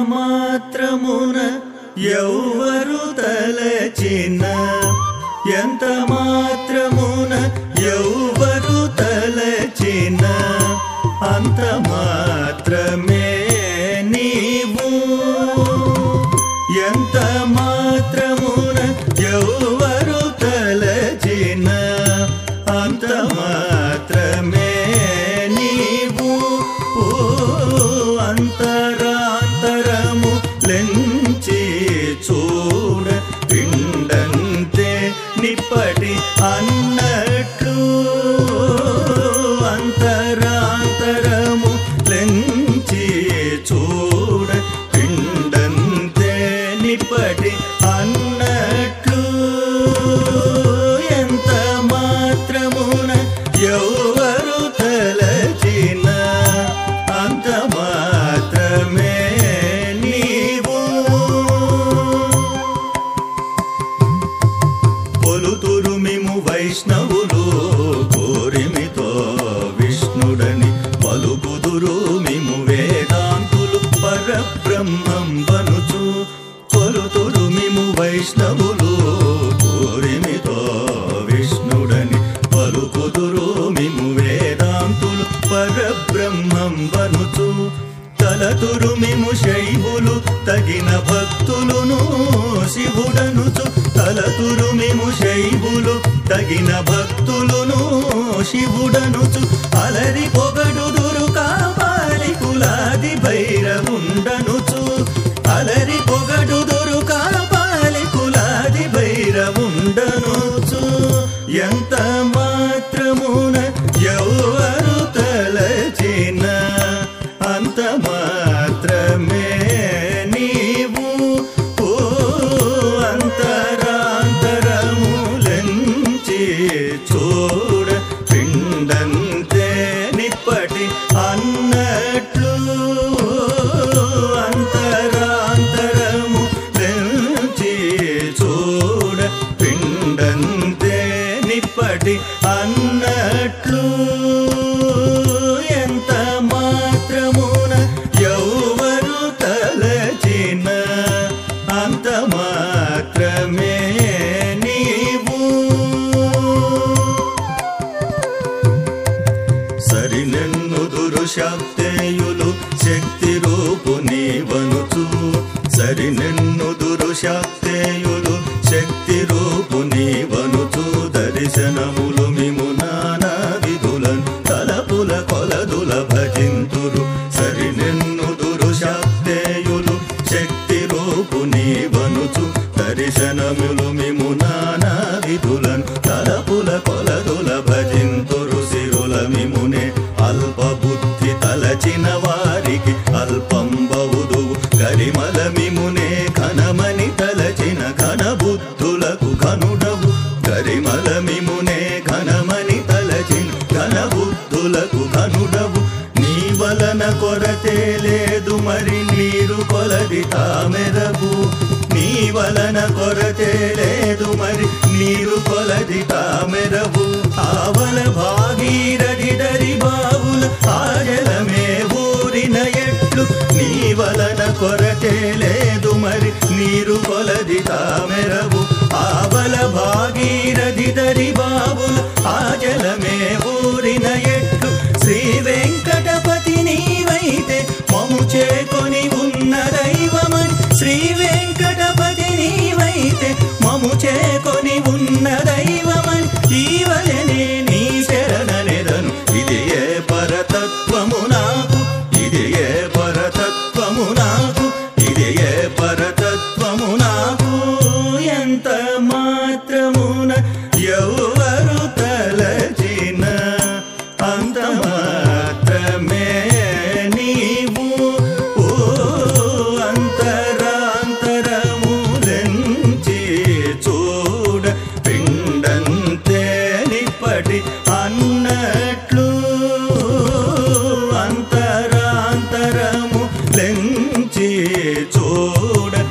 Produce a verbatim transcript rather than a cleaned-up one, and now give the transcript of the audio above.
మాత్రమున ఎవ్వరు తలచిన ఎంత మాత్రమున ఎవ్వరు తలచిన అంత మాత్రమే నీవు ఎంత మాత్రమున ఎవ్వరు తలచిన అంత మాత్రమే నీవు అంతరాంతరము లెంచి చూడ పిండంతే నిప్పటి అన్నట్లు అంతరాంతరము లెంచి చూడ పిండంతే నిప్పటి అన్నట్లు ఎంత మాత్రమున ఎవ్వరు తలచిన అంత మాత్రమే నీవు కొలుతురు మిము వైష్ణవులు కోరిమితో విష్ణుడని పలుకుదురు మిము వేదాంతులు పరబ్రహ్మం వనుచు కొలుతురు మిము వైష్ణవులు కోరిమితో విష్ణుడని పలుకుదురు మిము వేదాంతులు పరబ్రహ్మం వనుచు తలతురు మిము శైవులు తగిన భక్తులును శివుడనుచు తలతురు మిము శైవులు తగిన భక్తులును శివుడనుచు అలరి పొగడుదురు కాపాలి కులాది భైరవుండనుచు అలరి పొగడుదురు కాపాలి కులాది భైరవుండనుచు ఎంత మాత్రమున ఎవ్వరు తలచిన అంత మాత్రమే నీవు అంతరాంతరములెంచి చూడ పిండంతే నిప్పటి అన్నట్లు అంతరాంతరములెంచి చూడ పిండంతే నిప్పటి అన్నట్లు ఎంత మాత్రమున ఎవ్వరు తలచిన అంత మాత్రమే నీవు సరినెన్నుదురు శాక్తేయులు శక్తి రూపు నీవనుచు సరినెన్నుదురు శాక్తేయులు శక్తి రూపు నీవనుచు దర్శనములు మిము నానా విధులను తలపుల కొలదుల భజింతురు సరినెన్నుదురు శాక్తేయులు శక్తి రూపు నీవనుచు దర్శనములు మిము నానా విధులను తలపుల కొలదుల భజింతురు సిరుల మిమునే అల్ప బుద్ధి తలచిన వారికి అల్పం బౌదు గరిమల మిమునే ఘనమని తలచిన ఘన బుద్ధులకు ఘనుడవు గరిమల మిమునే ఘనమని తలచిన ఘన బుద్ధులకు ఘనుడవు నీ వలన కొరతే లేదు మరి నీరు కొలది తామెరవు నీ వలన కొరతే లేదు మరి నీరు కొలది తామెరవు ఆవల భాగీరథి దరి బావుల ఆజలమే ఊరిన ఎట్లు నీ వలన కొరతే లేదు మరి నీరు కొలది తామెరవు ఆవల భాగీరథి దరి బావుల ఆజలమే ఊరిన ఎట్లు శ్రీ వెంకటపతి నీవైతే మము చేకొని ఉన్న దైవమని శ్రీ వెంకటపతి నీవైతే మము చేకొని ఉన్న దైవమని ఈవలనే నీ శరణనెదను ఇది ఏ పరతత్వము నాకు ఇది ఏ పరతత్వము నాకు ఇది ఏ పరతత్వము నాకు ఎంత మాత్రమున ఎవ్వరు తలచిన అంత మాత్రమే నీవు అంతరాంతరములెంచి చూడ పిండంతే నిప్పటి అన్నట్లు అంతరాంతరములెంచి చూడ